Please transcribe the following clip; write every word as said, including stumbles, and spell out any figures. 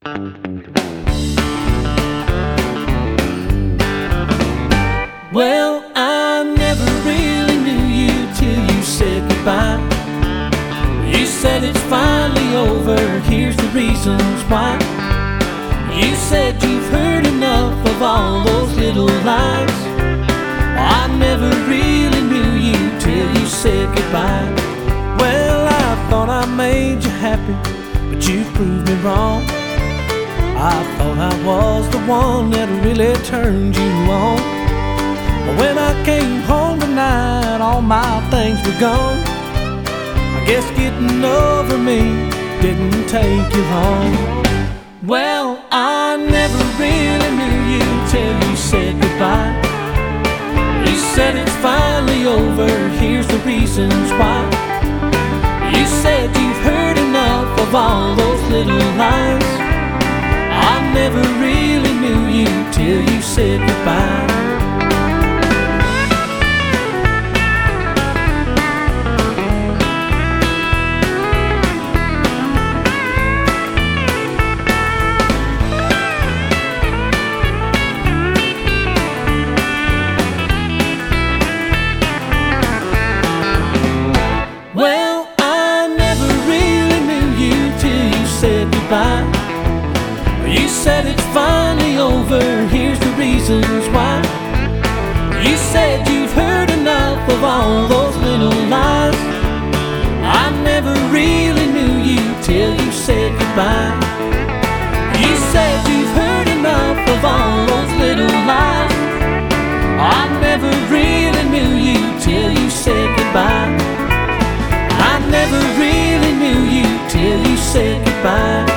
Well, I never really knew you till you said goodbye. You said it's finally over, here's the reasons why. You said you've heard enough of all those little lies. I never really knew you till you said goodbye. Well, I thought I made you happy, but you proved me wrong. I thought I was the one that really turned you on. But when I came home tonight, all my things were gone. I guess getting over me didn't take you long. Well, I never really knew you till you said goodbye. You said it's finally over, here's the reasons why. You said you've heard enough of all those little lies. I never really knew you till you said goodbye. Well, I never really knew you till you said goodbye. You said it's finally over, here's the reasons why. You said you've heard enough of all those little lies. I never really knew you till you said goodbye. You said you've heard enough of all those little lies. I never really knew you till you said goodbye. I never really knew you till you said goodbye.